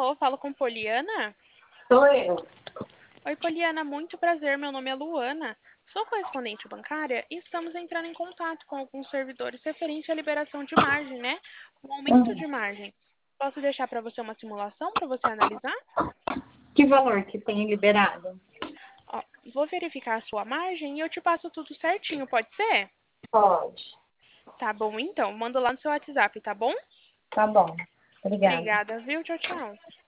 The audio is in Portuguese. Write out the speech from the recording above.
Alô, falo com Poliana? Sou eu. Oi, Poliana, muito prazer. Meu nome é Luana. Sou correspondente bancária e estamos entrando em contato com alguns servidores referente à liberação de margem, né? Um aumento Hum, de margem. Posso deixar para você uma simulação para você analisar? Que valor que tem liberado? Ó, vou verificar a sua margem e eu te passo tudo certinho, pode ser? Pode. Tá bom, então. Mando lá no seu WhatsApp, tá bom? Tá bom. Obrigada. Obrigada, viu? Tchau, tchau.